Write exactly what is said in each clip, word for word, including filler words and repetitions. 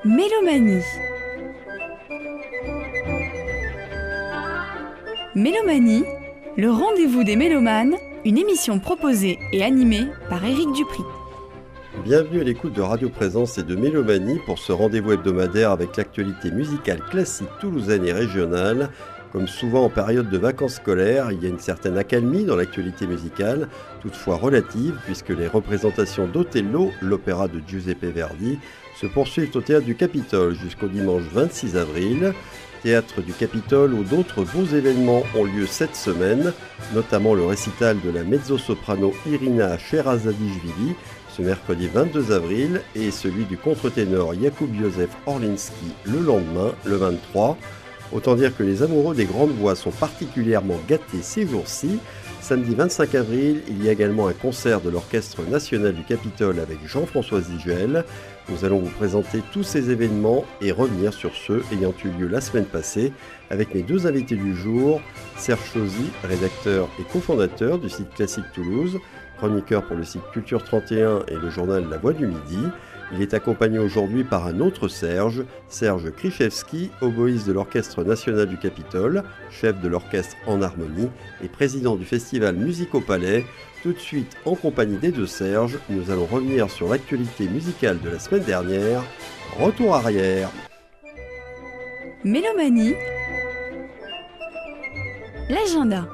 Mélomanie. Mélomanie, le rendez-vous des mélomanes, une émission proposée et animée par Éric Dupri. Bienvenue à l'écoute de Radio Présence et de Mélomanie pour ce rendez-vous hebdomadaire avec l'actualité musicale classique toulousaine et régionale. Comme souvent en période de vacances scolaires, il y a une certaine accalmie dans l'actualité musicale, toutefois relative puisque les représentations d'Othello, l'opéra de Giuseppe Verdi, se poursuivent au Théâtre du Capitole jusqu'au dimanche vingt-six avril. Théâtre du Capitole où d'autres beaux événements ont lieu cette semaine, notamment le récital de la mezzo-soprano Irina Sherazadishvili ce mercredi vingt-deux avril et celui du contre-ténor Jakub Józef Orliński le lendemain, le vingt-trois. Autant dire que les amoureux des grandes voix sont particulièrement gâtés ces jours-ci. Samedi vingt-cinq avril, il y a également un concert de l'Orchestre national du Capitole avec Jean-François Zigel. Nous allons vous présenter tous ces événements et revenir sur ceux ayant eu lieu la semaine passée avec mes deux invités du jour, Serge Chauzy, rédacteur et cofondateur du site Classique Toulouse, chroniqueur pour le site Culture trente et un et le journal La Voix du Midi. Il est accompagné aujourd'hui par un autre Serge, Serge Krichevski, oboïste de l'Orchestre national du Capitole, chef de l'orchestre En Harmonie et président du festival Musique au Palais. Tout de suite, en compagnie des deux Serge, nous allons revenir sur l'actualité musicale de la semaine dernière. Retour arrière. Mélomanie. L'agenda.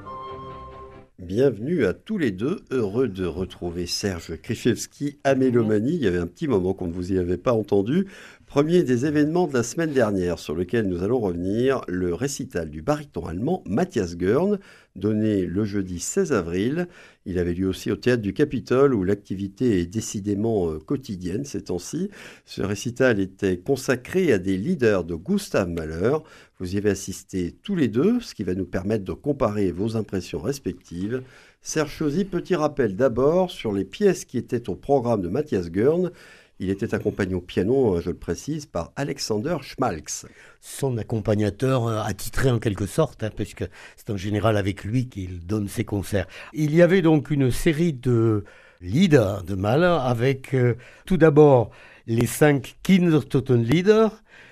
Bienvenue à tous les deux, heureux de retrouver Serge Krichevski à Mélomanie. Il y avait un petit moment qu'on ne vous y avait pas entendu. Premier des événements de la semaine dernière sur lequel nous allons revenir, le récital du baryton allemand Matthias Görn, donné le jeudi seize avril. Il avait lieu aussi au Théâtre du Capitole où l'activité est décidément euh, quotidienne ces temps-ci. Ce récital était consacré à des leaders de Gustav Mahler. Vous y avez assisté tous les deux, ce qui va nous permettre de comparer vos impressions respectives. Serge Chauzy, petit rappel d'abord sur les pièces qui étaient au programme de Matthias Görn. Il était accompagné au piano, je le précise, par Alexander Schmalz. Son accompagnateur attitré en quelque sorte, hein, puisque c'est en général avec lui qu'il donne ses concerts. Il y avait donc une série de lieder de Mahler avec euh, tout d'abord les cinq Kindertotenlieder,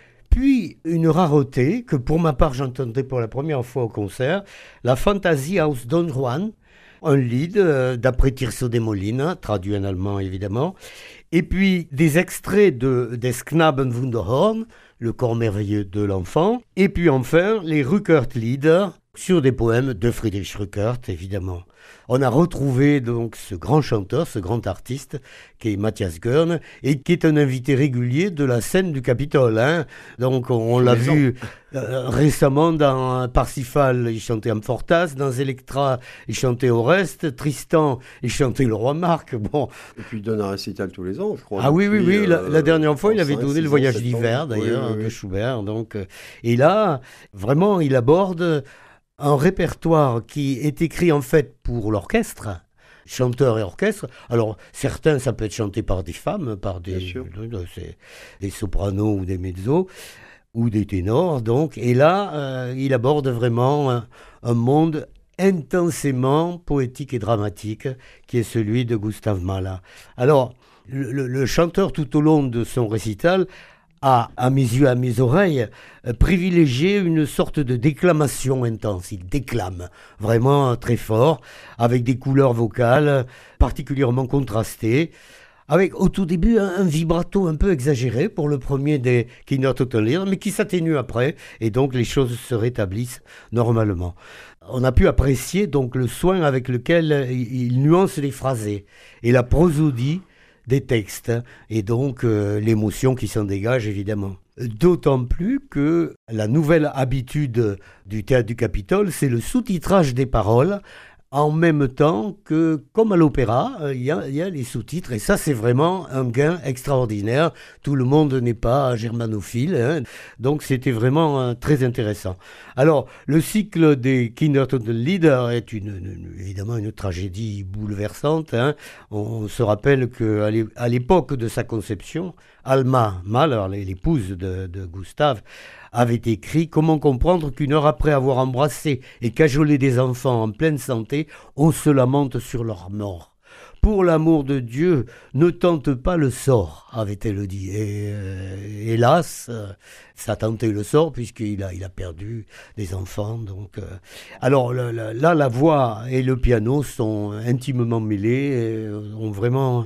puis une rareté que pour ma part j'entendais pour la première fois au concert, la Fantasie aus Don Juan, un lied euh, d'après Tirso de Molina, traduit en allemand évidemment, et puis des extraits de Des Knaben Wunderhorn, le corps merveilleux de l'enfant, et puis enfin les Rückert-Lieder sur des poèmes de Friedrich Rückert évidemment. On a retrouvé donc ce grand chanteur, ce grand artiste qui est Matthias Görn et qui est un invité régulier de la scène du Capitole. Hein. Donc on, on l'a vu euh, récemment dans Parsifal, il chantait Amfortas, dans Electra, il chantait Oreste, Tristan, il chantait le roi Marc. Bon. Et puis il donne un récital tous les ans, je crois. Ah oui, oui, oui, euh, la, la dernière fois il avait cinq, donné le voyage ans, d'hiver d'ailleurs oui, oui, oui. de Schubert. Donc, euh, et là, vraiment, il aborde un répertoire qui est écrit en fait pour l'orchestre, chanteur et orchestre. Alors certains, ça peut être chanté par des femmes, par des, des, des sopranos ou des mezzos, ou des ténors. Donc. Et là, euh, il aborde vraiment un, un monde intensément poétique et dramatique, qui est celui de Gustav Mahler. Alors, le, le, le chanteur, tout au long de son récital, a, à mes yeux, à mes oreilles, euh, privilégié une sorte de déclamation intense. Il déclame vraiment très fort, avec des couleurs vocales particulièrement contrastées, avec au tout début un, un vibrato un peu exagéré pour le premier des Kindertotenlieder, mais qui s'atténue après, et donc les choses se rétablissent normalement. On a pu apprécier donc le soin avec lequel il, il nuance les phrasés et la prosodie des textes, et donc euh, l'émotion qui s'en dégage évidemment. D'autant plus que la nouvelle habitude du Théâtre du Capitole, c'est le sous-titrage des paroles, en même temps que, comme à l'opéra, il euh, y, y a les sous-titres, et ça c'est vraiment un gain extraordinaire. Tout le monde n'est pas germanophile, hein, donc c'était vraiment euh, très intéressant. Alors, le cycle des Kindertotenlieder est une, une, évidemment une tragédie bouleversante. Hein. On se rappelle qu'à l'époque de sa conception, Alma Mahler, l'épouse de, de Gustave, avait écrit « Comment comprendre qu'une heure après avoir embrassé et cajolé des enfants en pleine santé, on se lamente sur leur mort ?» pour l'amour de Dieu, ne tente pas le sort, avait-elle dit. Et euh, hélas, euh, ça a tenté le sort puisqu'il a, il a perdu des enfants. Donc, euh, alors là, là, là, la voix et le piano sont intimement mêlés, et ont vraiment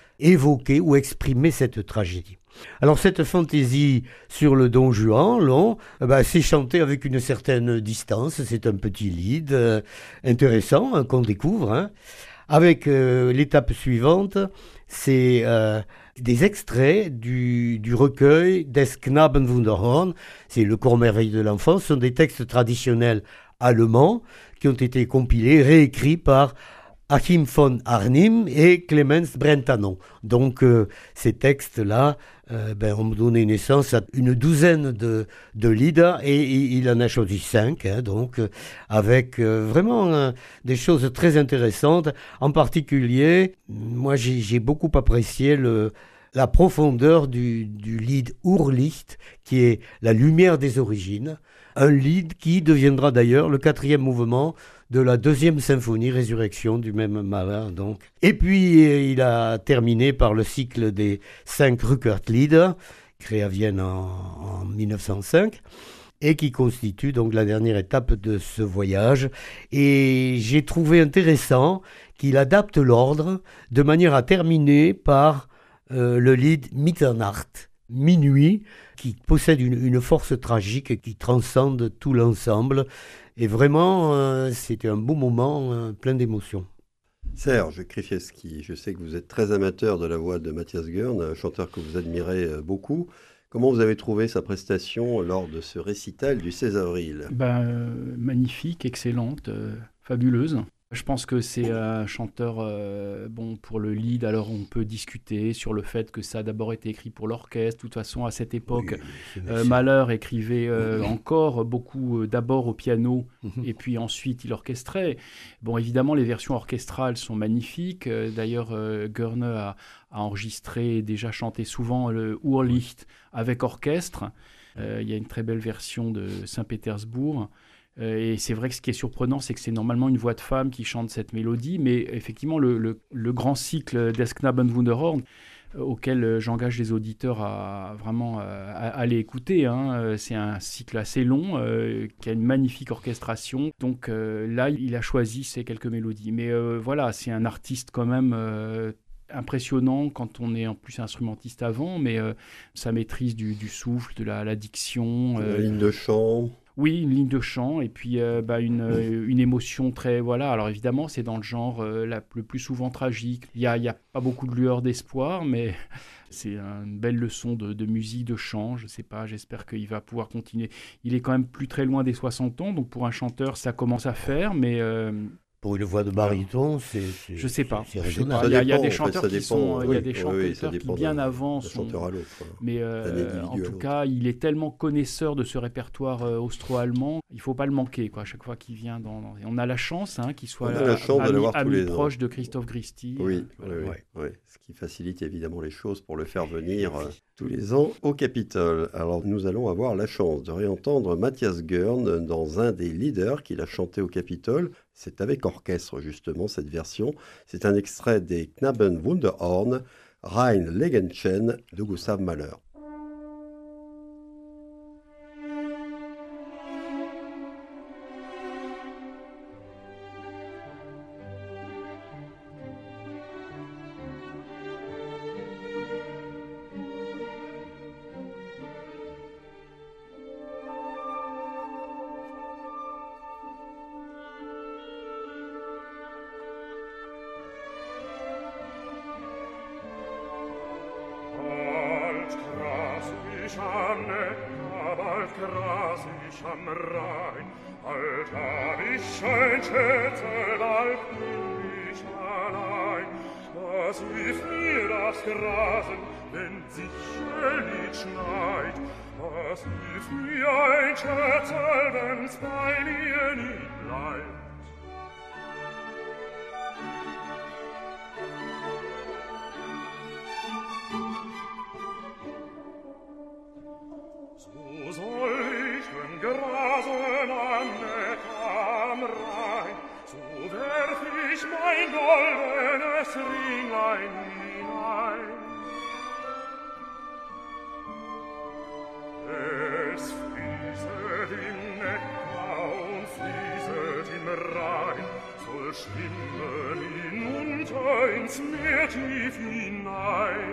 évoqué ou exprimé cette tragédie. Alors cette fantaisie sur le Don Juan, long, eh ben, c'est chanté avec une certaine distance, c'est un petit lead euh, intéressant hein, qu'on découvre, hein. Avec euh, l'étape suivante, c'est euh, des extraits du, du recueil Des Knaben Wunderhorn, c'est le cours merveilleux de l'enfance, ce sont des textes traditionnels allemands qui ont été compilés, réécrits par Achim von Arnim et Clemens Brentano. Donc euh, ces textes-là euh, ben, ont donné naissance à une douzaine de, de lieder et, et il en a choisi cinq, hein, donc euh, avec euh, vraiment euh, des choses très intéressantes. En particulier, moi j'ai, j'ai beaucoup apprécié le, la profondeur du, du lied Urlicht, qui est la lumière des origines, un lied qui deviendra d'ailleurs le quatrième mouvement de la deuxième symphonie Résurrection du même Mahler. Donc. Et puis il a terminé par le cycle des cinq Rückert-Lieder, créé à Vienne en, en mille neuf cent cinq, et qui constitue donc la dernière étape de ce voyage. Et j'ai trouvé intéressant qu'il adapte l'ordre de manière à terminer par euh, le lied Mitternacht, Minuit, qui possède une, une force tragique qui transcende tout l'ensemble. Et vraiment, euh, c'était un beau moment, euh, plein d'émotions. Serge Krifieski, je sais que vous êtes très amateur de la voix de Matthias Görn, un chanteur que vous admirez beaucoup. Comment vous avez trouvé sa prestation lors de ce récital du seize avril ? Ben, euh, magnifique, excellente, euh, fabuleuse. Je pense que c'est un chanteur, euh, bon, pour le lead, alors on peut discuter sur le fait que ça a d'abord été écrit pour l'orchestre. De toute façon, à cette époque, oui, euh, Mahler écrivait euh, encore beaucoup euh, d'abord au piano et puis ensuite il orchestrait. Bon, évidemment, les versions orchestrales sont magnifiques. Euh, d'ailleurs, euh, Görne a, a enregistré et déjà chanté souvent le Urlicht avec orchestre. Euh, il y a une très belle version de Saint-Pétersbourg. Et c'est vrai que ce qui est surprenant, c'est que c'est normalement une voix de femme qui chante cette mélodie, mais effectivement, le, le, le grand cycle Des Knaben Wunderhorn, euh, auquel j'engage les auditeurs à vraiment à, à aller écouter, hein, c'est un cycle assez long, euh, qui a une magnifique orchestration. Donc euh, là, il a choisi ces quelques mélodies. Mais euh, voilà, c'est un artiste quand même... Euh, impressionnant quand on est en plus instrumentiste avant, mais euh, sa maîtrise du, du souffle, de la, la diction... Euh, la ligne de chant... Oui, une ligne de chant et puis euh, bah, une, euh, une émotion très... Voilà, alors évidemment, c'est dans le genre euh, la, le plus souvent tragique. Il n'y a, y a pas beaucoup de lueur d'espoir, mais c'est une belle leçon de, de musique, de chant. Je ne sais pas, j'espère qu'il va pouvoir continuer. Il est quand même plus très loin des soixante ans, donc pour un chanteur, ça commence à faire, mais... Euh, Pour une voix de baryton, c'est, c'est je sais pas. C'est raisonnable. Il y a, il y a des chanteurs en fait, qui sont, oui, il y a des chanteurs oui, qui bien avant sont. À l'autre, hein. Mais euh, en tout cas, il est tellement connaisseur de ce répertoire euh, austro-allemand, il faut pas le manquer quoi. À chaque fois qu'il vient, dans, dans... on a la chance hein, qu'il soit là, ami, ami proche de Christophe Gristi. Oui, voilà. oui, oui, ouais. oui, ce qui facilite évidemment les choses pour le faire venir euh, tous les ans au Capitole. Alors nous allons avoir la chance de réentendre Matthias Görn dans un des leaders qu'il a chanté au Capitole. C'est avec orchestre, justement, cette version. C'est un extrait des Knaben Wunderhorn, Rein Legenchen de Gustav Mahler. Mein goldenes des Ringlein hinein. Es fließet im Neckar und fließet im Rhein, soll schwimmen hinunter ins Meer tief hinein.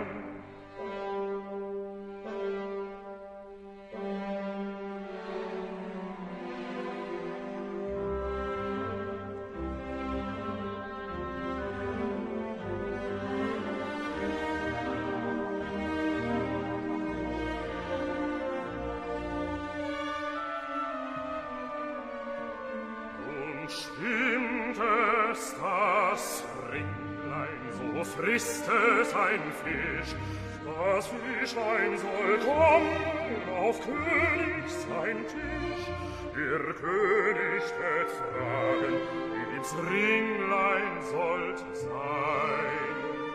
Schwimmt es das Ringlein, so frisst es ein Fisch. Das Fischlein soll kommen auf König sein Tisch. Der König wird fragen, wie dem's Ringlein sollt sein.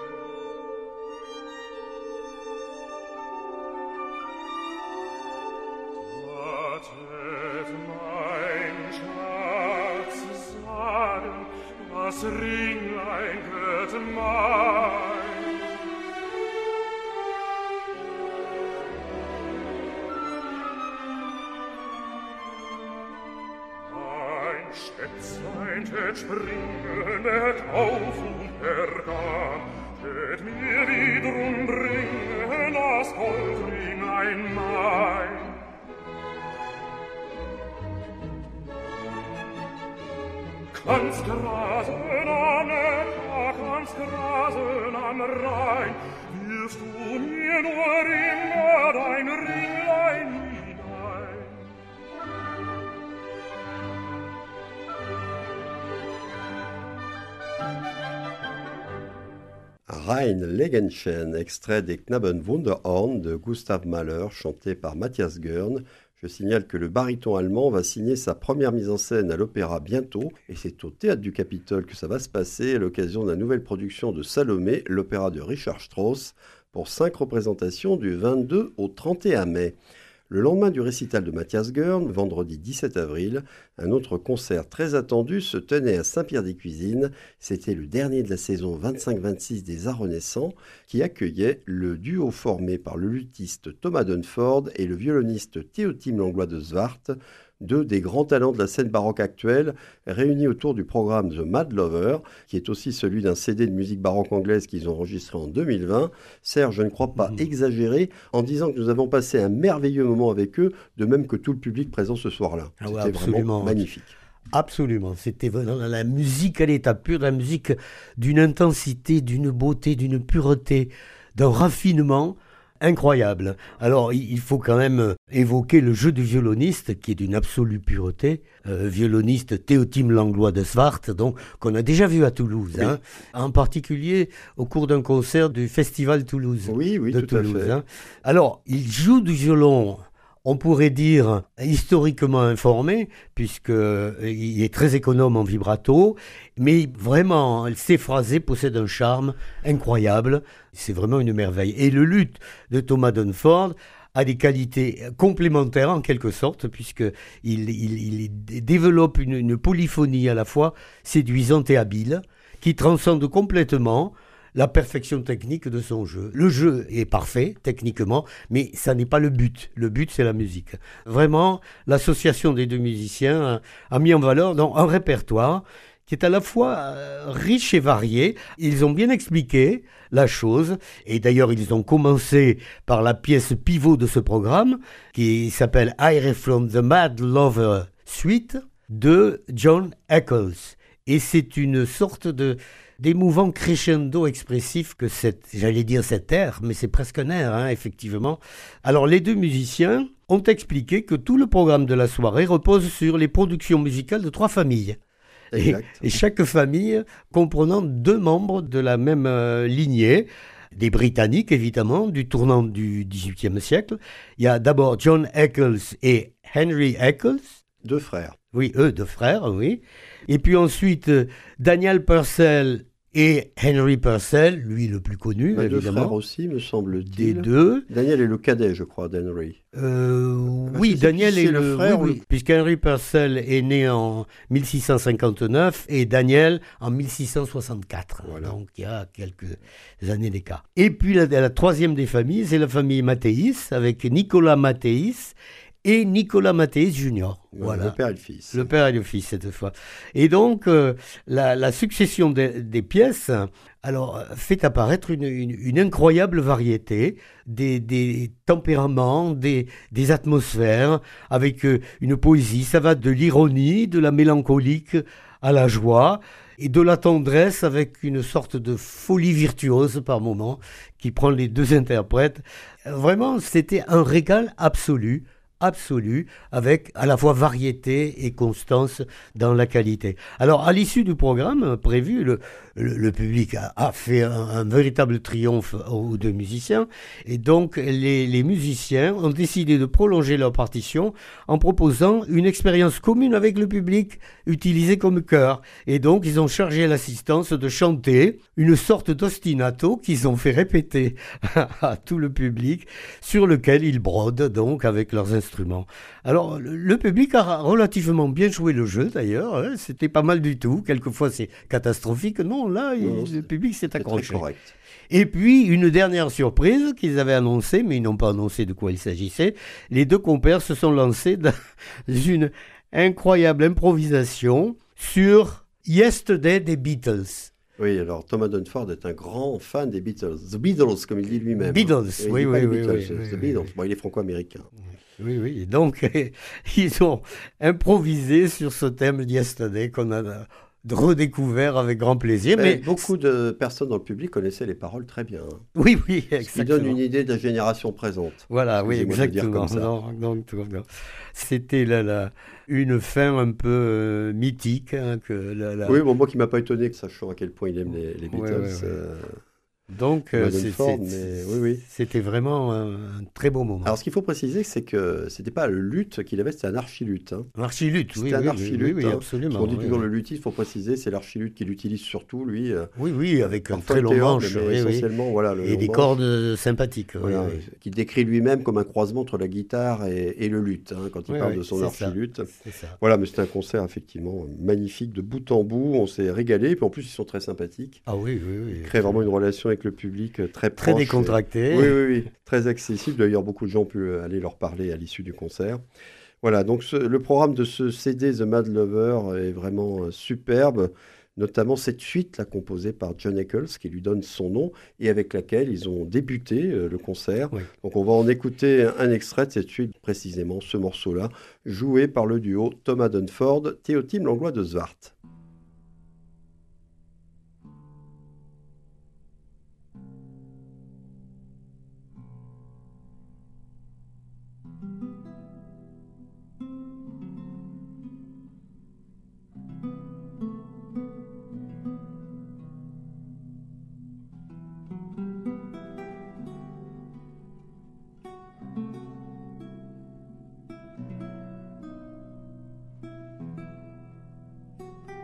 Wartet mein Schatz sagen, das Ringlein wird mein. Ein Schätzlein tät springen, tät auf und ergab, tät mir wiederum bringen das Goldringlein mein. Kannst grasen am Neckar, kannst grasen am Rhein, wirfst du mir nur immer dein Ringlein hinein. Rhein-Legenschen, extrait des Knaben Wunderhorn de Gustav Mahler, chanté par Matthias Görn. Je signale que le baryton allemand va signer sa première mise en scène à l'opéra bientôt, et c'est au Théâtre du Capitole que ça va se passer à l'occasion de la nouvelle production de Salomé, l'opéra de Richard Strauss, pour cinq représentations du vingt-deux au trente et un mai. Le lendemain du récital de Matthias Görn, vendredi dix-sept avril, un autre concert très attendu se tenait à Saint-Pierre-des-Cuisines. C'était le dernier de la saison vingt-cinq vingt-six des Arts Renaissants qui accueillait le duo formé par le luthiste Thomas Dunford et le violoniste Théotime Langlois de Zwart, deux des grands talents de la scène baroque actuelle, réunis autour du programme The Mad Lover, qui est aussi celui d'un C D de musique baroque anglaise qu'ils ont enregistré en deux mille vingt. Serge, je ne crois pas mmh. exagérer en disant que nous avons passé un merveilleux moment avec eux, de même que tout le public présent ce soir-là. Ah C'était ouais, vraiment magnifique. Absolument, c'était la musique à l'état pur, la musique d'une intensité, d'une beauté, d'une pureté, d'un raffinement incroyable. Alors, il faut quand même évoquer le jeu du violoniste, qui est d'une absolue pureté. Euh, violoniste Théotime Langlois de Zwart, donc qu'on a déjà vu à Toulouse, oui. hein, en particulier au cours d'un concert du Festival Toulouse. Oui, oui, de tout Toulouse, à fait. Hein. Alors, il joue du violon, on pourrait dire historiquement informé, puisqu'il est très économe en vibrato, mais vraiment, ses phrasés possèdent un charme incroyable. C'est vraiment une merveille. Et le luth de Thomas Dunford a des qualités complémentaires en quelque sorte, puisqu'il il, il développe une, une polyphonie à la fois séduisante et habile, qui transcende complètement la perfection technique de son jeu. Le jeu est parfait, techniquement, mais ça n'est pas le but. Le but, c'est la musique. Vraiment, l'association des deux musiciens a, a mis en valeur donc, un répertoire qui est à la fois euh, riche et varié. Ils ont bien expliqué la chose, et d'ailleurs, ils ont commencé par la pièce pivot de ce programme, qui s'appelle Air from the Mad Lover Suite, de John Eccles. Et c'est une sorte de d'émouvant crescendo expressif que cette, j'allais dire cet air, mais c'est presque un air, hein, effectivement. Alors, les deux musiciens ont expliqué que tout le programme de la soirée repose sur les productions musicales de trois familles. Et, et chaque famille comprenant deux membres de la même euh, lignée, des Britanniques, évidemment, du tournant du dix-huitième siècle. Il y a d'abord John Eccles et Henry Eccles. Deux frères. Oui, eux, deux frères, oui. Et puis ensuite, Daniel Purcell Et Henry Purcell, lui le plus connu, Bah, deux évidemment. frères aussi, me Des semble-t-il. deux. Daniel est le cadet, je crois, d'Henry. Euh, Parce oui, que c'est Daniel qui, est c'est le le, frère oui, ou oui, puisqu'Henry Purcell est né en mille six cent cinquante-neuf et Daniel en mille six cent soixante-quatre. Voilà. Donc il y a quelques années d'écart. Et puis la, la troisième des familles, c'est la famille Mathéis avec Nicolas Mathéis et Nicolas Mathéis junior. Voilà. Le père et le fils. Le père et le fils cette fois. Et donc euh, la, la succession des, des pièces alors fait apparaître une, une, une incroyable variété des, des tempéraments, des, des atmosphères, avec euh, une poésie. Ça va de l'ironie, de la mélancolique à la joie et de la tendresse avec une sorte de folie virtuose par moment qui prend les deux interprètes. Vraiment, c'était un régal absolu. absolue, avec à la fois variété et constance dans la qualité. Alors, à l'issue du programme prévu, le, le, le public a, a fait un, un véritable triomphe aux deux musiciens, et donc les, les musiciens ont décidé de prolonger leur partition en proposant une expérience commune avec le public, utilisée comme chœur. Et donc, ils ont chargé l'assistance de chanter une sorte d'ostinato qu'ils ont fait répéter à tout le public, sur lequel ils brodent donc avec leurs instruments. Alors, le, le public a relativement bien joué le jeu, d'ailleurs. Hein, c'était pas mal du tout. Quelquefois, c'est catastrophique. Non, là, Non, il, le public s'est accroché. Très correct. Et puis, une dernière surprise qu'ils avaient annoncée, mais ils n'ont pas annoncé de quoi il s'agissait. Les deux compères se sont lancés dans une incroyable improvisation sur Yesterday des Beatles. Oui, alors Thomas Dunford est un grand fan des Beatles. The Beatles, comme il dit lui-même. Beatles, Et oui, il dit oui, pas oui, les Beatles, oui, c'est oui, The oui, Beatles. oui. Bon, il est franco-américain. Oui, oui. Donc, ils ont improvisé sur ce thème Yesterday qu'on a redécouvert avec grand plaisir. Mais Mais beaucoup de personnes dans le public connaissaient les paroles très bien. Hein. oui, oui, Ce qui exactement. donne une idée de la génération présente. Voilà, oui, Excusez-moi de le dire exactement. comme ça. Non, donc, tout- non. C'était là, là, une fin un peu euh, mythique. Hein, que la, la- Oui, bon, moi qui m'a pas étonné, sachant à quel point il aime les, les Ouais, Beatles. ouais, ouais. euh, Donc, euh, Thomas c'est- Dunford, c'est- mais oui, oui. c'était vraiment un, un très beau moment. Alors, ce qu'il faut préciser, c'est que c'était pas le luth qu'il avait, c'était un archiluth. Hein. Un archiluth, oui, C'était un oui, oui, archiluth. oui, oui, hein. absolument. Parce qu'on dit oui, toujours oui. le luthiste, il faut préciser, c'est l'archiluth qui l'utilise surtout, lui. euh, Oui, oui, avec un parfois très le long théorbe, manche. mais oui, oui. essentiellement, voilà, le Et long des manche. cordes sympathiques. oui, Voilà, oui. qui décrit lui-même comme un croisement entre la guitare et, et le luth, hein, quand il Oui, parle oui, de son c'est ça. archiluth. C'est ça. Voilà, mais c'était un concert effectivement magnifique de bout en bout. On s'est régalé, et puis en plus ils sont très sympathiques. Ah oui, oui, oui. Ils créent vraiment une relation avec le public euh, très Très proche. décontracté. et- Oui, oui, oui, très accessible. D'ailleurs, beaucoup de gens ont pu euh, aller leur parler à l'issue du concert. Voilà, donc ce- le programme de ce C D The Mad Lover est vraiment euh, superbe. Notamment cette suite là, composée par John Eccles, qui lui donne son nom, et avec laquelle ils ont débuté euh, le concert. Oui. Donc on va en écouter un, un extrait de cette suite, précisément ce morceau-là, joué par le duo Thomas Dunford, Théotime Langlois de Zwart. Thank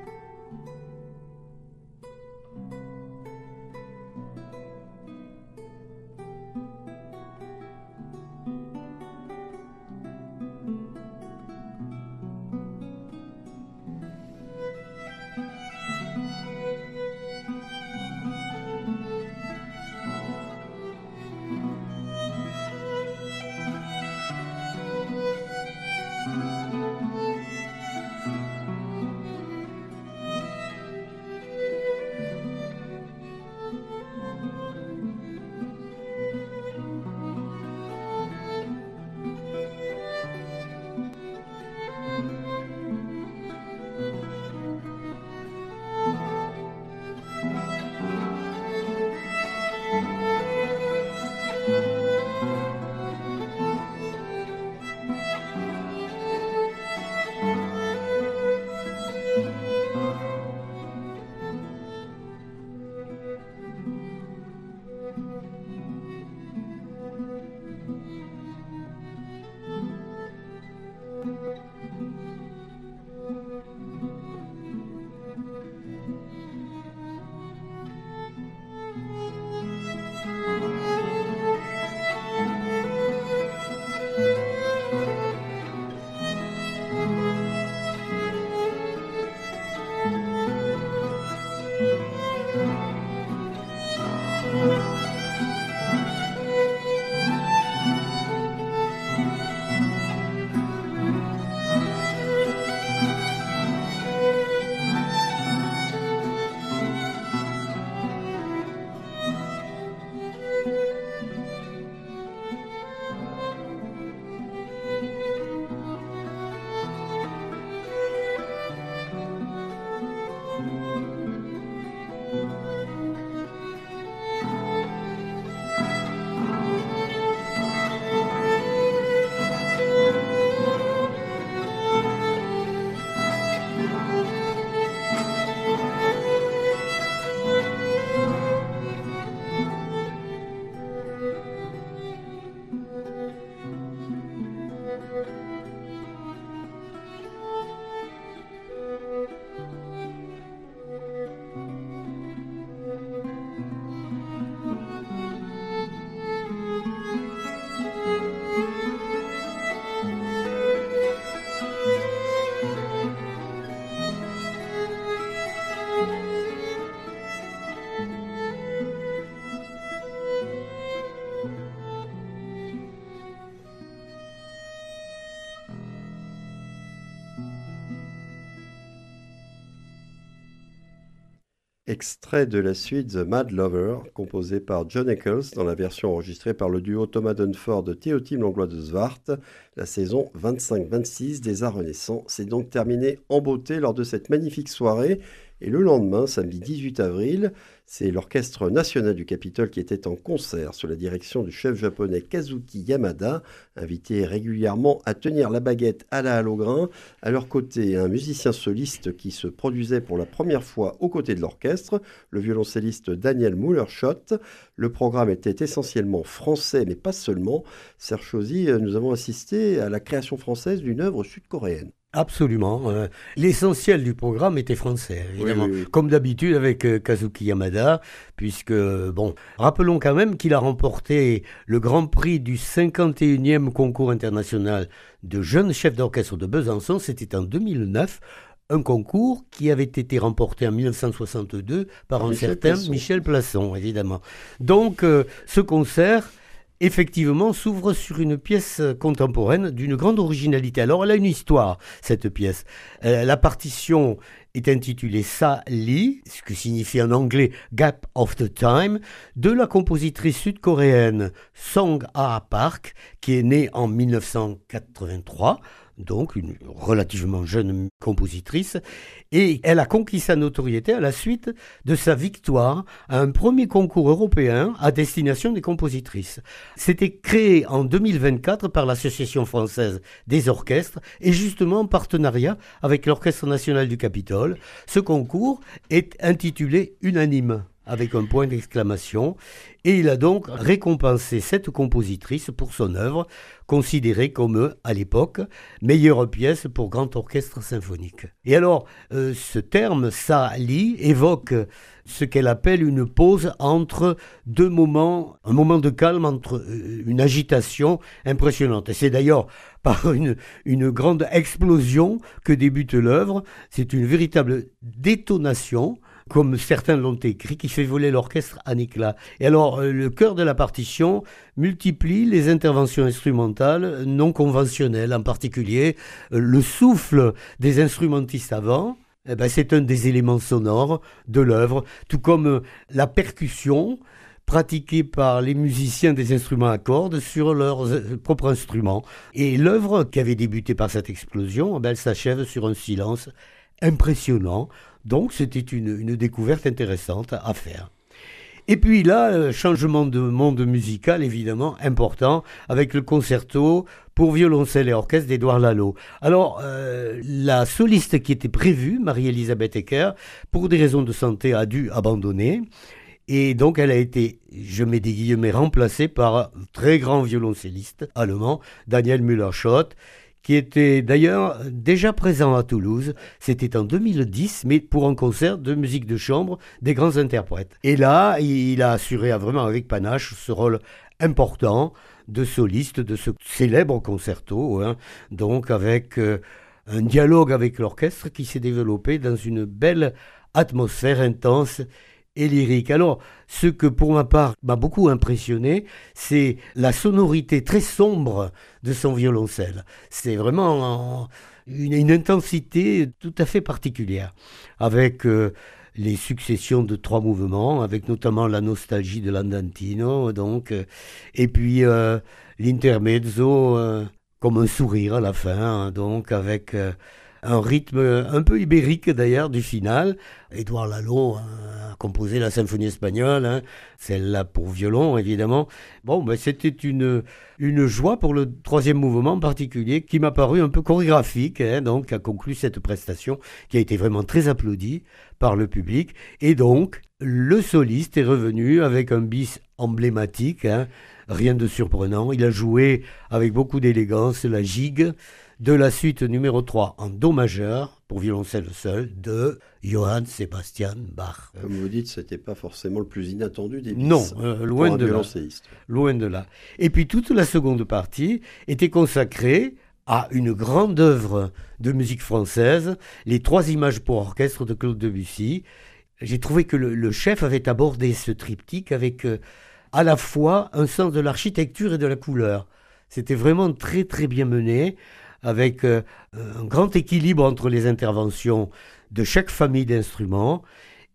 Extrait de la suite The Mad Lover, composée par John Eccles dans la version enregistrée par le duo Thomas Dunford de Théotime Langlois de Zwart. La saison vingt-cinq vingt-six des Arts Renaissants s'est donc terminée en beauté lors de cette magnifique soirée. Et le lendemain, samedi dix-huit avril, c'est l'Orchestre national du Capitole qui était en concert sous la direction du chef japonais Kazuki Yamada, invité régulièrement à tenir la baguette à la halle au grain. À leur côté, un musicien soliste qui se produisait pour la première fois aux côtés de l'orchestre, le violoncelliste Daniel Müller-Schott. Le programme était essentiellement français, mais pas seulement. Serge Chauzy, nous avons assisté à la création française d'une œuvre sud-coréenne. Absolument. Euh, l'essentiel du programme était français, évidemment. Oui, oui, oui. Comme d'habitude avec euh, Kazuki Yamada, puisque, bon, rappelons quand même qu'il a remporté le Grand Prix du cinquante et unième concours international de jeunes chefs d'orchestre de Besançon. C'était en deux mille neuf. Un concours qui avait été remporté en mille neuf cent soixante-deux par un Michel certain Plasson. Michel Plasson, évidemment. Donc, euh, ce concert, effectivement, s'ouvre sur une pièce contemporaine d'une grande originalité. Alors, elle a une histoire, cette pièce. Euh, la partition est intitulée Sa Lee, ce que signifie en anglais Gap of the Time, de la compositrice sud-coréenne Song Ha Park, qui est née en mille neuf cent quatre-vingt-trois, donc une relativement jeune compositrice, et elle a conquis sa notoriété à la suite de sa victoire à un premier concours européen à destination des compositrices. C'était créé en deux mille vingt-quatre par l'Association française des orchestres et justement en partenariat avec l'Orchestre national du Capitole. Ce concours est intitulé Unanime, avec un point d'exclamation, et il a donc récompensé cette compositrice pour son œuvre, considérée comme, à l'époque, meilleure pièce pour grand orchestre symphonique. Et alors, euh, ce terme, Sa Lee, évoque ce qu'elle appelle une pause entre deux moments, un moment de calme entre euh, une agitation impressionnante. Et c'est d'ailleurs par une, une grande explosion que débute l'œuvre. C'est une véritable détonation, comme certains l'ont écrit, qui fait voler l'orchestre en éclats. Et alors, le cœur de la partition multiplie les interventions instrumentales non conventionnelles, en particulier le souffle des instrumentistes avant. Eh ben, c'est un des éléments sonores de l'œuvre, tout comme la percussion pratiquée par les musiciens des instruments à cordes sur leurs propres instruments. Et l'œuvre, qui avait débuté par cette explosion, eh ben, elle s'achève sur un silence impressionnant. Donc c'était une, une découverte intéressante à faire. Et puis là, changement de monde musical évidemment important avec le concerto pour violoncelle et orchestre d'Édouard Lalo. Alors, euh, la soliste qui était prévue, Marie-Elisabeth Ecker, pour des raisons de santé a dû abandonner. Et donc elle a été, je mets des guillemets, remplacée par un très grand violoncelliste allemand, Daniel Müller-Schott, qui était d'ailleurs déjà présent à Toulouse. C'était en deux mille dix, mais pour un concert de musique de chambre des grands interprètes. Et là, il a assuré vraiment avec panache ce rôle important de soliste de ce célèbre concerto, hein, donc avec euh, un dialogue avec l'orchestre qui s'est développé dans une belle atmosphère intense et lyrique. Alors, ce que pour ma part m'a beaucoup impressionné, c'est la sonorité très sombre de son violoncelle. C'est vraiment une, une intensité tout à fait particulière, avec euh, les successions de trois mouvements, avec notamment la nostalgie de l'andantino, donc, euh, et puis euh, l'intermezzo euh, comme un sourire à la fin, hein, donc avec euh, un rythme un peu ibérique d'ailleurs du final. Édouard Lalo a composé la symphonie espagnole, hein, celle-là pour violon évidemment. Bon, ben, c'était une, une joie pour le troisième mouvement en particulier qui m'a paru un peu chorégraphique, hein, donc a conclu cette prestation qui a été vraiment très applaudie par le public. Et donc, le soliste est revenu avec un bis emblématique, hein, rien de surprenant. Il a joué avec beaucoup d'élégance la gigue de la suite numéro trois en Do majeur, pour violoncelle seul, de Johann Sebastian Bach. Comme vous dites, ce n'était pas forcément le plus inattendu des bis. Non, euh, loin de là. Loin de là. Et puis toute la seconde partie était consacrée à une grande œuvre de musique française, Les Trois images pour orchestre de Claude Debussy. J'ai trouvé que le, le chef avait abordé ce triptyque avec euh, à la fois un sens de l'architecture et de la couleur. C'était vraiment très très bien mené, avec euh, un grand équilibre entre les interventions de chaque famille d'instruments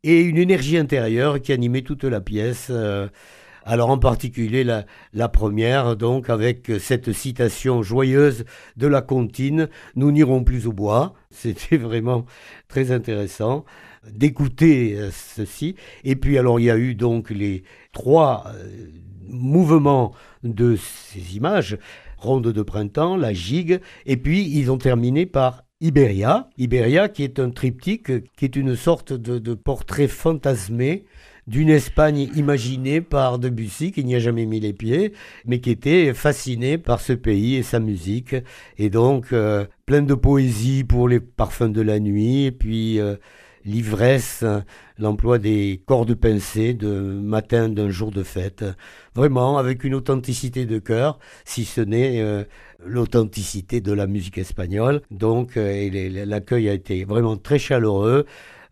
et une énergie intérieure qui animait toute la pièce. Euh, alors en particulier la, la première, donc avec cette citation joyeuse de la comptine « Nous n'irons plus au bois ». C'était vraiment très intéressant d'écouter euh, ceci. Et puis alors il y a eu donc les trois euh, mouvements de ces images, Ronde de printemps, la gigue, et puis ils ont terminé par Iberia. Iberia qui est un triptyque, qui est une sorte de, de portrait fantasmé d'une Espagne imaginée par Debussy, qui n'y a jamais mis les pieds, mais qui était fasciné par ce pays et sa musique. Et donc, euh, plein de poésie pour les parfums de la nuit, et puis euh, l'ivresse, l'emploi des cordes pincées de matin d'un jour de fête. Vraiment, avec une authenticité de cœur, si ce n'est euh, l'authenticité de la musique espagnole. Donc, euh, et les, l'accueil a été vraiment très chaleureux.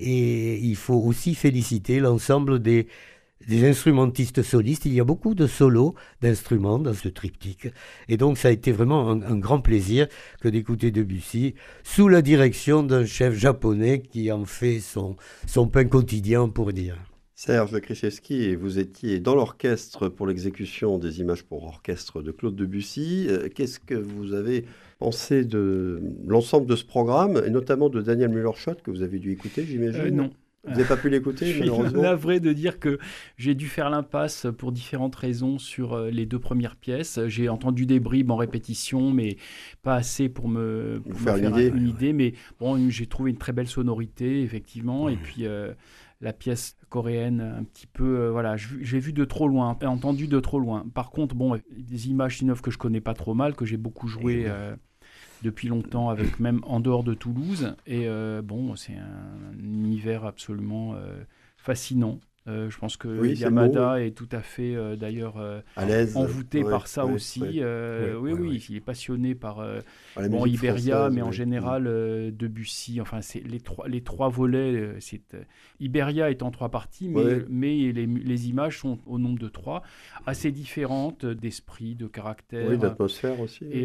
Et il faut aussi féliciter l'ensemble des, des instrumentistes solistes. Il y a beaucoup de solos d'instruments dans ce triptyque. Et donc, ça a été vraiment un, un grand plaisir que d'écouter Debussy sous la direction d'un chef japonais qui en fait son, son pain quotidien, pour dire. Serge Krichevski, vous étiez dans l'orchestre pour l'exécution des images pour orchestre de Claude Debussy. Qu'est-ce que vous avez pensé de l'ensemble de ce programme, et notamment de Daniel Müller-Schott, que vous avez dû écouter, j'imagine? euh, Non. Vous n'avez pas pu l'écouter, Je suis malheureusement. navré de dire que j'ai dû faire l'impasse pour différentes raisons sur les deux premières pièces. J'ai entendu des bribes en répétition, mais pas assez pour me, pour Vous faire me une faire idée. une idée. Mais bon, j'ai trouvé une très belle sonorité, effectivement. Et puis, euh, la pièce coréenne, un petit peu, euh, voilà, j'ai vu de trop loin, entendu de trop loin. Par contre, bon, des images une œuvre que je connais pas trop mal, que j'ai beaucoup joué euh, depuis longtemps, avec même en dehors de Toulouse. Et euh, bon, c'est un, un univers absolument euh, fascinant. Euh, je pense que Oui, c'est Yamada le mot, oui. est tout à fait euh, d'ailleurs euh, À l'aise. envoûté Ouais, par ça ouais, aussi. ouais. Euh, Ouais, oui, ouais, oui, ouais. il est passionné par euh, Ah, la bon, musique Iberia, française, mais en ouais. général euh, Debussy. Enfin, c'est les trois, les trois volets. euh, C'est euh, Iberia est en trois parties, mais, Ouais. mais les, les images sont au nombre de trois, assez différentes d'esprit, de caractère. Oui, d'atmosphère aussi. Et oui.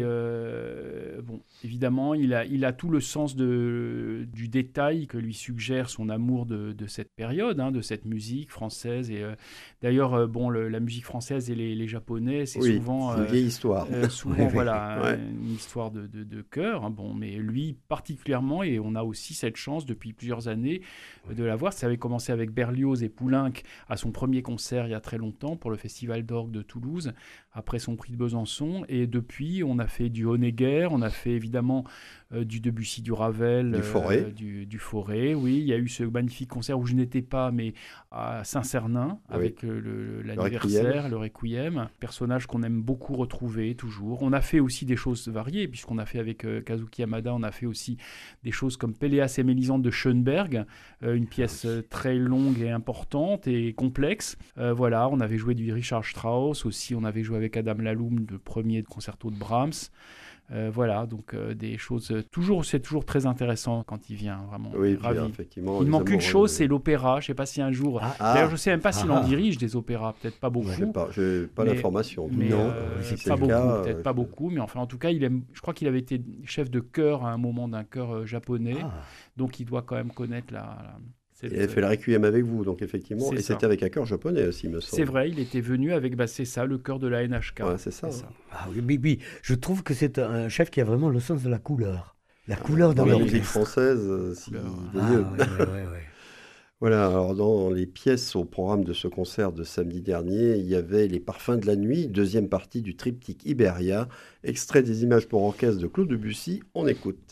euh, bon, évidemment, il a, il a tout le sens de, du détail que lui suggère son amour de, de cette période, hein, de cette musique française. Et euh, d'ailleurs, euh, bon, le- la musique française et les, les Japonais, c'est Oui, souvent, c'est une euh, vieille histoire. euh, souvent Ouais, ouais. voilà, Ouais. une histoire de, de, de cœur. Hein, bon, mais lui particulièrement, et on a aussi cette chance depuis plusieurs années euh, de l'avoir. Ça avait commencé avec Berlioz et Poulenc à son premier concert il y a très longtemps pour le Festival d'orgue de Toulouse, après son prix de Besançon. Et depuis, on a fait du Honegger, on a fait évidemment euh, du Debussy, du Ravel, Du Fauré. euh, du, du Fauré. Oui, il y a eu ce magnifique concert où je n'étais pas, mais à Saint-Cernin, Oui. avec euh, le- l'anniversaire, Requiem. le Requiem, personnage qu'on aime beaucoup retrouver toujours. On a fait aussi des choses variées, puisqu'on a fait avec euh, Kazuki Hamada, on a fait aussi des choses comme Péléas et Mélisande de Schoenberg, euh, une pièce euh, très longue et importante et complexe. Euh, voilà, on avait joué du Richard Strauss aussi, on avait joué avec Adam Laloum le premier concerto de Brahms. Euh, voilà, donc euh, des choses euh, toujours, c'est toujours très intéressant quand il vient, vraiment. Oui, on est puis, ravis. effectivement. Il les manque une amoureux chose, de- c'est l'opéra. Je sais pas si un jour. Ah, D'ailleurs, je sais même pas s'il en Ah. dirige des opéras, peut-être pas beaucoup. Je sais pas, j'ai pas Mais- l'information. en tout Mais cas. Non, euh, si c'est pas le beaucoup, cas, peut-être euh, pas je- beaucoup, mais enfin en tout cas, il aime. Je crois qu'il avait été chef de chœur à un moment d'un chœur euh, japonais, Ah. donc il doit quand même connaître la. la- cette- Il avait fait le Requiem avec vous, donc effectivement. C'est Et ça. c'était avec un chœur japonais aussi, il me semble. C'est vrai, il était venu avec, bah, c'est ça, le chœur de la N H K. Ouais, c'est ça, C'est hein. Ah oui, oui, oui. Je trouve que c'est un chef qui a vraiment le sens de la couleur. La couleur Dans dans la l'orchestre. musique française, euh, s'il Couleur. vaut Ah, mieux. ouais, ouais, ouais, ouais. Voilà, alors dans les pièces au programme de ce concert de samedi dernier, il y avait Les Parfums de la Nuit, deuxième partie du triptyque Iberia, extrait des images pour orchestre de Claude Debussy, on écoute.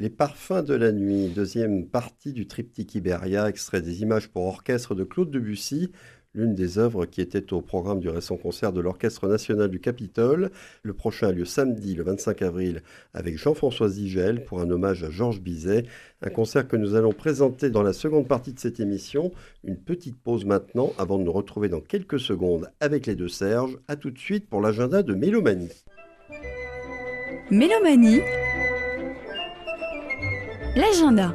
Les parfums de la nuit, deuxième partie du triptyque Iberia, extrait des images pour orchestre de Claude Debussy, l'une des œuvres qui était au programme du récent concert de l'Orchestre national du Capitole. Le prochain a lieu samedi, le vingt-cinq avril, avec Jean-François Zigel pour un hommage à Georges Bizet. Un concert que nous allons présenter dans la seconde partie de cette émission. Une petite pause maintenant avant de nous retrouver dans quelques secondes avec les deux Serge. A tout de suite pour l'agenda de Mélomanie. Mélomanie, l'agenda.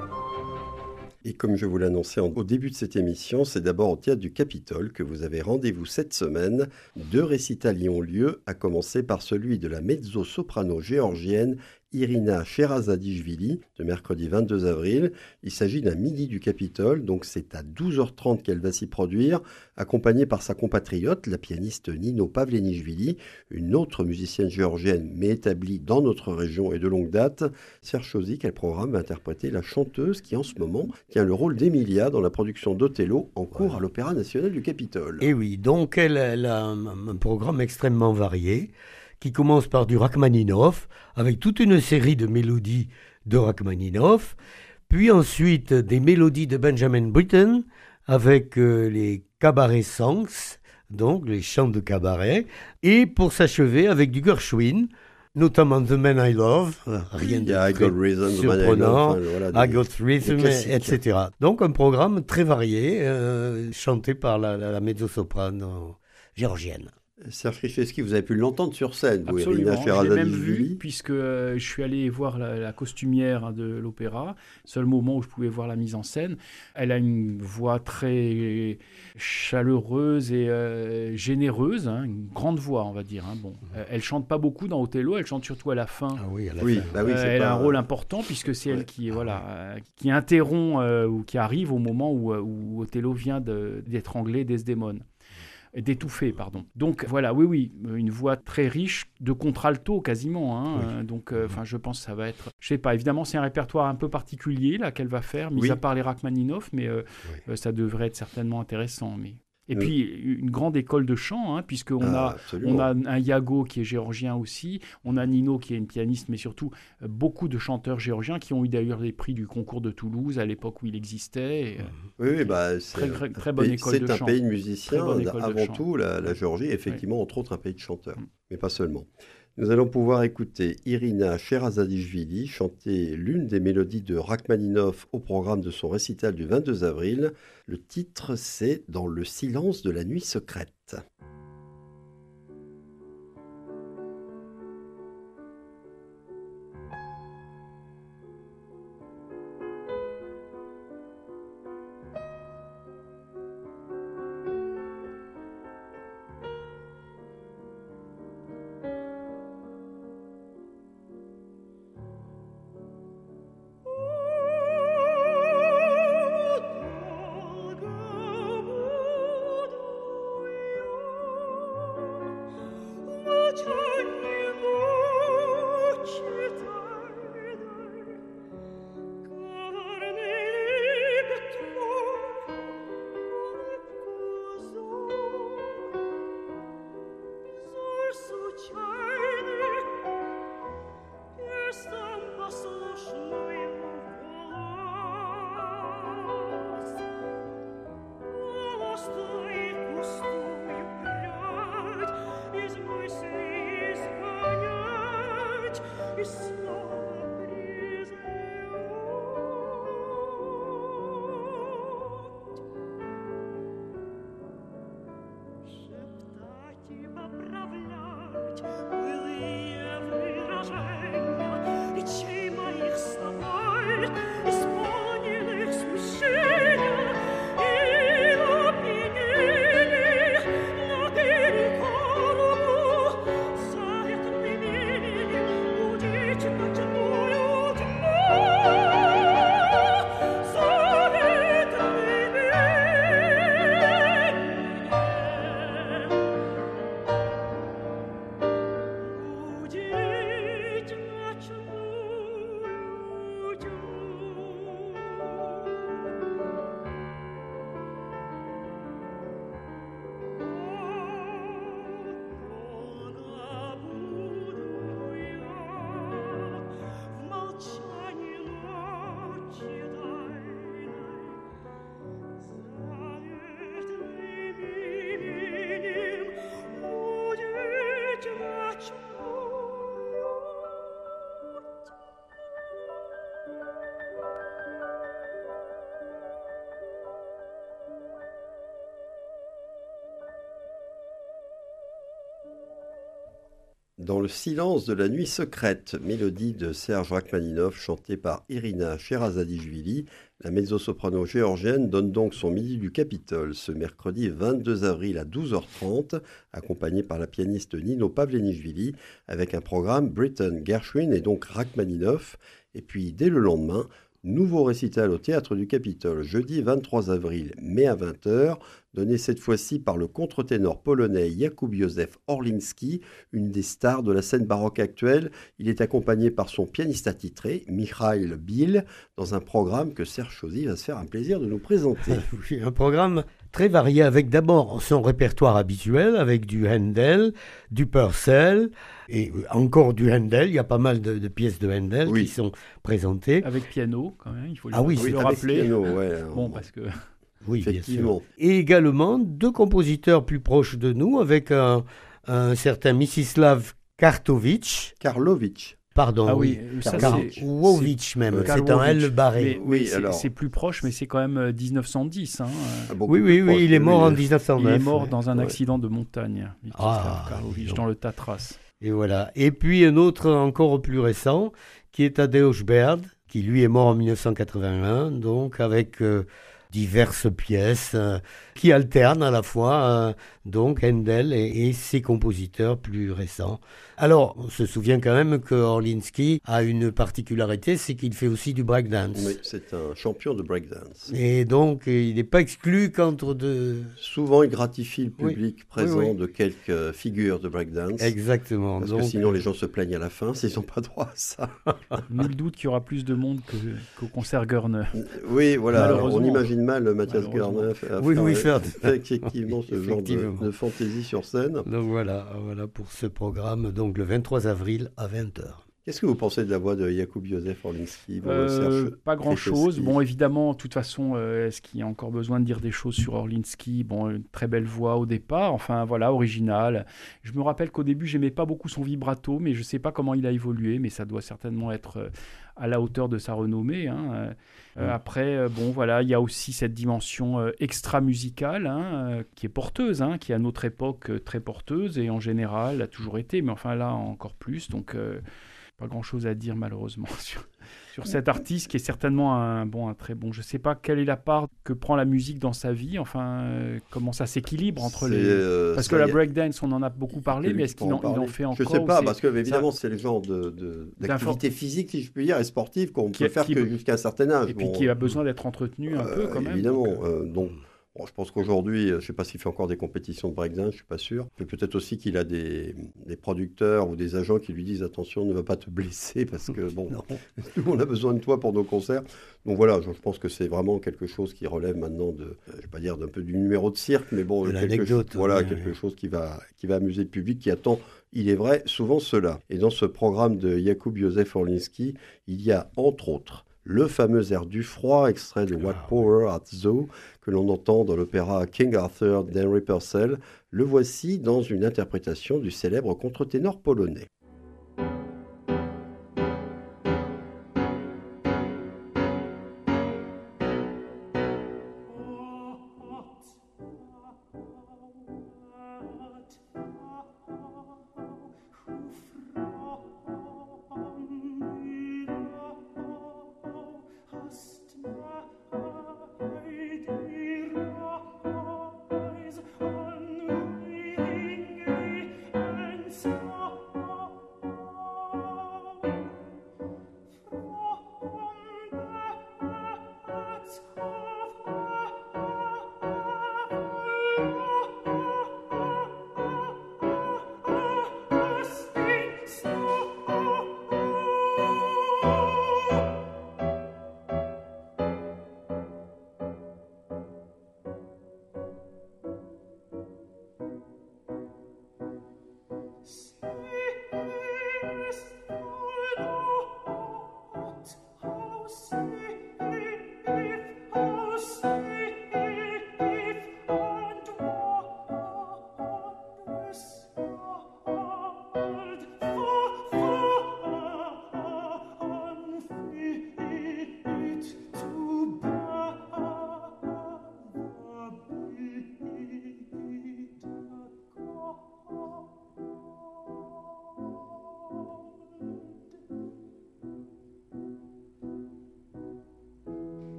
Et comme je vous l'annonçais au début de cette émission, c'est d'abord au Théâtre du Capitole que vous avez rendez-vous cette semaine. Deux récitals y ont lieu, à commencer par celui de la mezzo-soprano géorgienne Irina Sherazadishvili, de mercredi vingt-deux avril. Il s'agit d'un midi du Capitole, donc c'est à douze heures trente qu'elle va s'y produire, accompagnée par sa compatriote, la pianiste Nino Pavlenishvili, une autre musicienne géorgienne, mais établie dans notre région et de longue date. Serge Chauzy, quel programme va interpréter la chanteuse qui, en ce moment, tient le rôle d'Emilia dans la production d'Othello en cours à l'Opéra national du Capitole. Et oui, donc elle, elle a un, un programme extrêmement varié, qui commence par du Rachmaninov, avec toute une série de mélodies de Rachmaninov, puis ensuite des mélodies de Benjamin Britten, avec euh, les cabaret songs, donc les chants de cabaret, et pour s'achever avec du Gershwin, notamment The Man I Love, rien de yeah, très I got reason, surprenant, enfin, voilà, I Got Rhythm, et cetera. Donc un programme très varié, euh, chanté par la, la, la mezzo-soprano géorgienne. Serge Krzyzewski, vous avez pu l'entendre sur scène, vous, Absolument, Irina je l'ai même Sherazadishvili. vu, puisque euh, je suis allé voir la, la costumière de l'opéra, seul moment où je pouvais voir la mise en scène. Elle a une voix très chaleureuse et euh, généreuse, hein, une grande voix, on va dire. Hein. Bon, euh, elle chante pas beaucoup dans Othello, elle chante surtout à la fin. Ah oui, à la Oui, fin. bah oui, Euh, c'est elle pas... a un rôle important puisque c'est Ouais. elle qui, voilà, euh, qui interrompt euh, ou qui arrive au moment où, euh, où Othello vient de, d'étrangler Desdémone. D'étouffer, pardon. Donc voilà, oui, oui, une voix très riche, de contralto quasiment. Hein, Oui. euh, donc, enfin, euh, je pense que ça va être, je sais pas. Évidemment, c'est un répertoire un peu particulier là qu'elle va faire, mis Oui. à part les Rachmaninov, mais euh, Oui. euh, ça devrait être certainement intéressant. Mais et Oui. puis une grande école de chant, hein, puisqu'on Ah, a absolument. on a un Iago qui est géorgien aussi, on a Nino qui est une pianiste, mais surtout euh, beaucoup de chanteurs géorgiens qui ont eu d'ailleurs les prix du concours de Toulouse à l'époque où il existait. Et, euh, Oui, oui, bah, c'est Très, très- un très bonne pays- école de C'est un chant. pays de Très musiciens, bonne école de avant chant. tout, la, la Géorgie, effectivement, entre autres, un pays de chanteurs, Mm. mais pas seulement. Nous allons pouvoir écouter Irina Sherazadishvili chanter l'une des mélodies de Rachmaninov au programme de son récital du vingt-deux avril. Le titre, c'est « Dans le silence de la nuit secrète ». Udite Dans le silence de la nuit secrète, mélodie de Serge Rachmaninov chantée par Irina Sherazadishvili, la mezzo-soprano géorgienne donne donc son Midi du Capitole ce mercredi vingt-deux avril à douze heures trente, accompagnée par la pianiste Nino Pavlenishvili, avec un programme Britten, Gershwin et donc Rachmaninov. Et puis dès le lendemain, nouveau récital au Théâtre du Capitole, jeudi vingt-trois avril, mais à vingt heures, donné cette fois-ci par le contre-ténor polonais Jakub Józef Orliński, une des stars de la scène baroque actuelle. Il est accompagné par son pianiste attitré, Mikhail Bill, dans un programme que Serge Chauzy va se faire un plaisir de nous présenter. Oui, un programme très varié avec d'abord son répertoire habituel, avec du Handel, du Purcell, et encore du Handel. Il y a pas mal de, de pièces de Handel Oui. qui sont présentées. Avec piano, quand même, il faut Ah oui, le, c'est le avec rappeler. piano, ouais, Bon, on- parce que Oui, bien sûr. effectivement. Et également deux compositeurs plus proches de nous, avec un, un certain Mstislav Karlovich, Karlovich. pardon, Ah oui, oui, ça, Karlovich même, Ouais. c'est un Karlovich. L barré. Mais, Oui, mais c'est, alors. c'est plus proche, mais c'est quand même euh, dix-neuf cent dix. Hein. Ah, beaucoup Oui, oui, plus proche, oui, il est mort en oui. dix-neuf cent Il neuf. est mort ouais. dans un Ouais. accident de montagne, Mstislav Ah, Karlovich, dis donc. dans le Tatras. Et voilà. Et puis un autre encore plus récent, qui est Tadeusz Baird, qui lui est mort en dix-neuf cent quatre-vingt-un, donc avec euh, diverses pièces euh, qui alternent à la fois euh, donc Handel et, et ses compositeurs plus récents. Alors, on se souvient quand même que Orliński a une particularité, c'est qu'il fait aussi du breakdance. Oui, c'est un champion de breakdance. Et donc, euh, il n'est pas exclu qu'entre deux... Souvent, il gratifie le Oui. public présent Oui, oui. de quelques figures de breakdance. Exactement. Parce donc, que sinon, les gens se plaignent à la fin s'ils n'ont pas droit à ça. Nul doute qu'il y aura plus de monde que, qu'au concert Görner. Oui, voilà, Malheureusement. on imagine mal Mathias Malheureusement. Görner faire, Oui, oui, faire- effectivement ce genre de, Effectivement. de fantaisie sur scène. Donc voilà, voilà pour ce programme, donc le vingt-trois avril à vingt heures. Qu'est-ce que vous pensez de la voix de Jakub Józef Orliński bon, Euh, Serge pas grand-chose. Krzyzewski. Bon, évidemment, de toute façon, euh, est-ce qu'il y a encore besoin de dire des choses sur Orliński? Bon, une très belle voix au départ, enfin voilà, originale. Je me rappelle qu'au début, j'aimais pas beaucoup son vibrato, mais je sais pas comment il a évolué, mais ça doit certainement être euh, à la hauteur de sa renommée. Hein. Euh, euh, après, euh, bon, voilà, il y a aussi cette dimension euh, extra-musicale hein, euh, qui est porteuse, hein, qui à notre époque euh, très porteuse et en général a toujours été, mais enfin là encore plus. Donc, euh, pas grand-chose à dire malheureusement sur, sur cet artiste qui est certainement un, bon, un très bon. Je ne sais pas quelle est la part que prend la musique dans sa vie, enfin, euh, comment ça s'équilibre entre C'est, les... euh, Parce ça que la y est, breakdance, on en a beaucoup parlé, celui mais qui est-ce peut qu'il en, il parler. en fait encore Je sais ou pas, c'est- parce que évidemment, c'est le genre de, de- d'activité physique, si je puis dire, et sportive qu'on Qui- peut faire qui- que jusqu'à un certain âge. Et puis Bon, qui a besoin d'être entretenu un peu Euh, quand même. Évidemment. donc, euh, euh, donc, bon, je pense qu'aujourd'hui, euh, je ne sais pas s'il fait encore des compétitions de breakdance, je ne suis pas sûr. Mais peut-être aussi qu'il a des, des producteurs ou des agents qui lui disent attention, ne va pas te blesser parce que bon, Non. nous, on a besoin de toi pour nos concerts. Donc voilà, je je pense que c'est vraiment quelque chose qui relève maintenant de, euh, je vais pas dire d'un peu du numéro de cirque, mais bon, De quelque, l'anecdote, chose- voilà, oui, quelque oui. chose qui va, qui va amuser le public, qui attend, il est vrai, souvent cela. Et dans ce programme de Jakub Józef Orliński, il y a entre autres le fameux air du froid, extrait de What Ah, Power Art Thou, que l'on entend dans l'opéra King Arthur d'Henry Purcell. Le voici dans une interprétation du célèbre contre-ténor polonais. Hast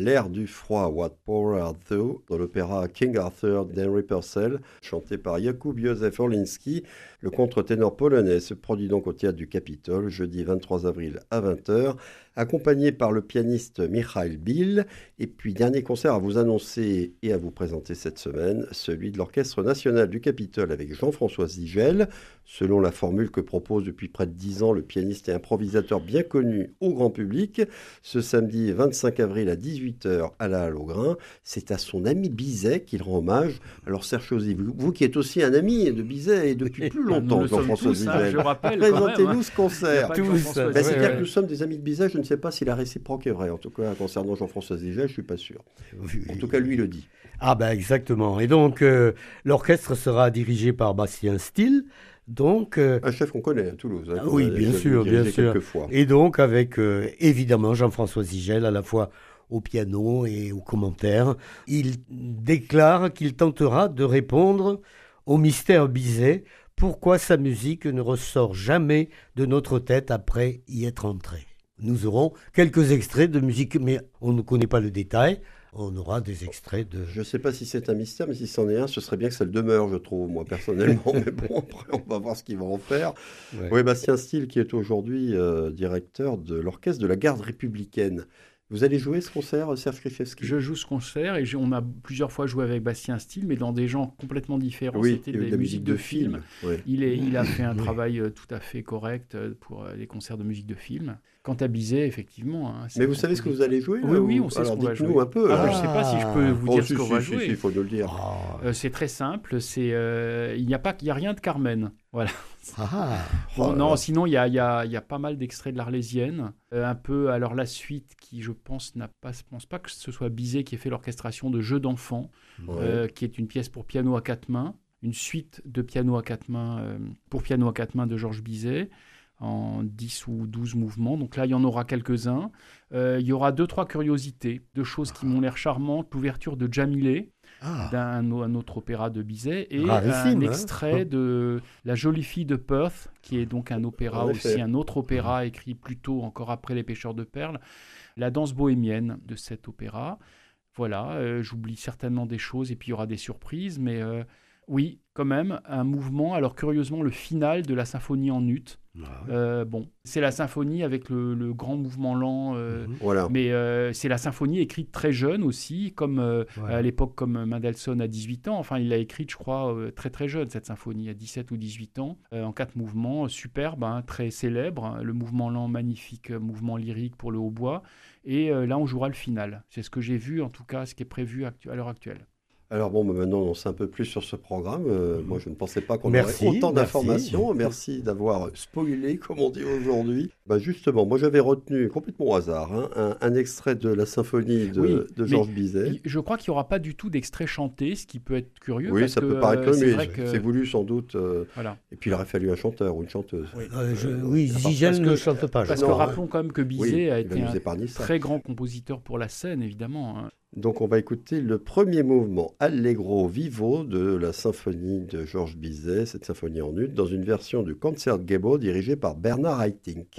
L'air du froid, What Power Art Thou, dans l'opéra King Arthur d'Henry Purcell, chanté par Jakub Józef Orliński. Le contre-ténor polonais se produit donc au théâtre du Capitole, jeudi vingt-trois avril à vingt heures, accompagné par le pianiste Michael Bill. Et puis, dernier concert à vous annoncer et à vous présenter cette semaine, celui de l'Orchestre national du Capitole avec Jean-François Zigel. Selon la formule que propose depuis près de dix ans le pianiste et improvisateur bien connu au grand public, ce samedi vingt-cinq avril à dix-huit heures à la Halle au Grain, c'est à son ami Bizet qu'il rend hommage. Alors Serge Chauzy, vous, vous qui êtes aussi un ami de Bizet et depuis plus longtemps, Jean-François Zigel, présentez-nous ce concert. Tous, Ben, ouais, c'est-à-dire ouais. que nous sommes des amis de Bizet, je ne sais pas si la réciproque est vraie. En tout cas, concernant Jean-François Zigel, je ne suis pas sûr. En tout cas, lui le dit. Ah ben exactement. Et donc, euh, l'orchestre sera dirigé par Bastien Still. Donc, euh, Un chef qu'on connaît à Toulouse. Hein, Ah oui, qu'on a bien déjà sûr, dirigé bien sûr. quelques fois. Et donc avec euh, évidemment Jean-François Zigel à la fois au piano et aux commentaires. Il déclare qu'il tentera de répondre au mystère Bizet, pourquoi sa musique ne ressort jamais de notre tête après y être entrée. Nous aurons quelques extraits de musique, mais on ne connaît pas le détail. On aura des extraits de... Je ne sais pas si c'est un mystère, mais si c'en est un, ce serait bien que ça le demeure, je trouve, moi, personnellement. Mais bon, après, on va voir ce qu'il va en faire. Ouais. Oui, Bastien Still, qui est aujourd'hui euh, directeur de l'orchestre de la Garde républicaine. Vous allez jouer ce concert, Serge Krzyzewski? Je joue ce concert et j'ai- on a plusieurs fois joué avec Bastien Still, mais dans des genres complètement différents. Oui, C'était il y a eu des de la musiques de film. Oui. Il, est, il a fait un Oui. travail euh, tout à fait correct euh, pour euh, les concerts de musique de film. Quant à Bizet, effectivement. hein, c'est Mais un vous savez ce que vous compositeur. allez jouer Oui, là, oui, ou- on sait Alors ce qu'on va dites-nous jouer. un peu. Ah, alors. je ne sais pas si je peux vous Oh, dire si, ce qu'on si, va si, jouer. si, il faut nous le dire. Ah, Euh, c'est très simple, c'est, euh, il n'y a, pas- il y a rien de Carmen. Voilà. ah, Bon, Oh là non, là. sinon, il y a, il y a- il y a pas mal d'extraits de l'Arlésienne. Euh, un peu, alors la suite qui, je pense, n'a pas, je pense pas que ce soit Bizet qui ait fait l'orchestration de Jeux d'enfants, Ouais. euh, qui est une pièce pour piano à quatre mains, une suite de piano à quatre mains, euh, pour piano à quatre mains de Georges Bizet, en dix ou douze mouvements. Donc là, il y en aura quelques-uns. Euh, il y aura deux, trois curiosités, deux choses qui m'ont l'air charmantes. L'ouverture de Jamilé, ah. d'un un autre opéra de Bizet, et Rarissime, un hein. extrait de La jolie fille de Perth, qui est donc un opéra En aussi, effet. un autre opéra écrit plus tôt, encore après Les Pêcheurs de Perles, la danse bohémienne de cet opéra. Voilà, euh, j'oublie certainement des choses, et puis il y aura des surprises, mais euh, oui, quand même, un mouvement. Alors curieusement, le final de la symphonie en ut. Ah, Euh, bon, c'est la symphonie avec le, le grand mouvement lent, euh, mhm. Voilà. mais euh, c'est la symphonie écrite très jeune aussi, comme euh, Ouais. à l'époque comme Mendelssohn à dix-huit ans. Enfin, il l'a écrite, je crois, euh, très très jeune, cette symphonie, à dix-sept ou dix-huit ans, euh, en quatre mouvements, euh, superbe, hein, très célèbre. hein, le mouvement lent, magnifique, euh, mouvement lyrique pour le hautbois. Et euh, là, on jouera le final. C'est ce que j'ai vu, en tout cas, ce qui est prévu actu- à l'heure actuelle. Alors bon, bah, maintenant on sait un peu plus sur ce programme. Euh, moi je ne pensais pas qu'on Merci, aurait autant merci. d'informations. Merci d'avoir spoilé, comme on dit aujourd'hui. Bah, justement, moi j'avais retenu complètement au hasard hein, un, un extrait de la symphonie de, Oui, de mais Georges Bizet. Je crois qu'il n'y aura pas du tout d'extrait chanté, ce qui peut être curieux. Oui, parce ça que, peut paraître euh, comme c'est mais vrai que... c'est voulu sans doute. euh, Voilà. Et puis il aurait fallu un chanteur ou une chanteuse. Oui. Euh, je- oui, parce Zigel que- ne chante pas. je Parce Non, que crois. hein. rappelons quand même que Bizet Oui, a il va été nous un épargner ça. très grand compositeur pour la scène, évidemment. hein. Donc on va écouter le premier mouvement Allegro Vivo de la symphonie de Georges Bizet, cette symphonie en ut, dans une version du Concertgebouw dirigée par Bernard Haitink.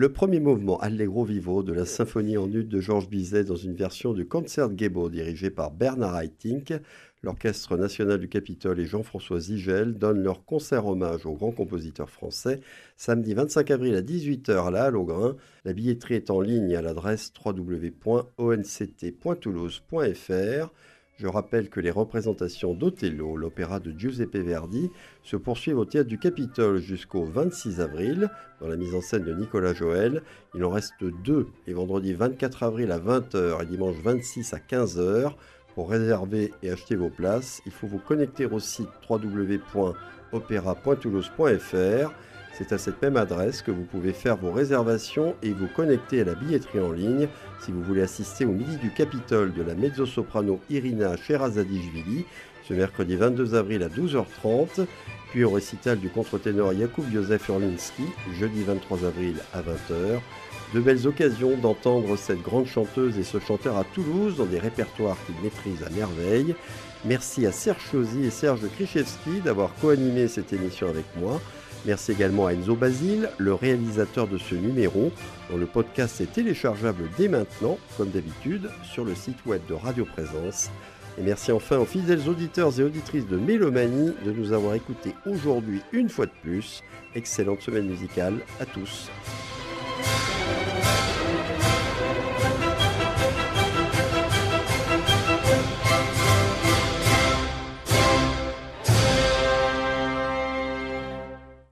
Le premier mouvement Allegro Vivo de la symphonie en ut de Georges Bizet dans une version du Concertgebouw dirigé par Bernard Haitink. L'Orchestre national du Capitole et Jean-François Zigel donnent leur concert hommage au grand compositeur français samedi vingt-cinq avril à dix-huit heures à la Halle au Grain. La billetterie est en ligne à l'adresse w w w point o n c t point toulouse point f r. Je rappelle que les représentations d'Othello, l'opéra de Giuseppe Verdi, se poursuivent au Théâtre du Capitole jusqu'au vingt-six avril, dans la mise en scène de Nicolas Joël. Il en reste deux, les vendredis vingt-quatre avril à vingt heures et dimanche vingt-six à quinze heures. Pour réserver et acheter vos places, il faut vous connecter au site w w w point opéra point toulouse point f r. C'est à cette même adresse que vous pouvez faire vos réservations et vous connecter à la billetterie en ligne si vous voulez assister au Midi du Capitole de la mezzo-soprano Irina Sherazadishvili ce mercredi vingt-deux avril à douze heures trente, puis au récital du contre-ténor Jakub Józef Orlinski jeudi vingt-trois avril à vingt heures. De belles occasions d'entendre cette grande chanteuse et ce chanteur à Toulouse dans des répertoires qu'ils maîtrisent à merveille. Merci à Serge Chauzy et Serge Krichevski d'avoir co-animé cette émission avec moi. Merci également à Enzo Basile, le réalisateur de ce numéro, dont le podcast est téléchargeable dès maintenant, comme d'habitude, sur le site web de Radio Présence. Et merci enfin aux fidèles auditeurs et auditrices de Mélomanie de nous avoir écoutés aujourd'hui une fois de plus. Excellente semaine musicale à tous.